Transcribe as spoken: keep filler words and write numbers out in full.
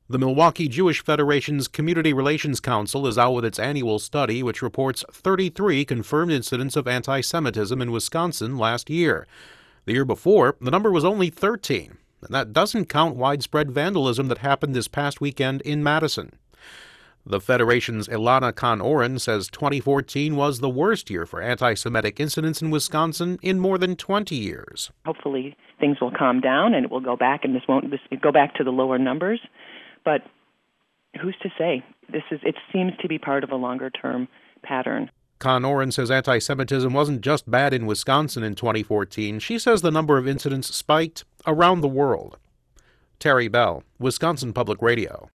The Milwaukee Jewish Federation's Community Relations Council is out with its annual study, which reports thirty-three confirmed incidents of anti-Semitism in Wisconsin last year. The year before, the number was only thirteen, and that doesn't count widespread vandalism that happened this past weekend in Madison. The Federation's Ilana Khan-Oren says twenty fourteen was the worst year for anti-Semitic incidents in Wisconsin in more than twenty years. Hopefully things will calm down and it will go back, and this won't this, go back to the lower numbers. But who's to say? This is it seems to be part of a longer-term pattern. Khan-Oren says anti-Semitism wasn't just bad in Wisconsin in twenty fourteen. She says the number of incidents spiked around the world. Terry Bell, Wisconsin Public Radio.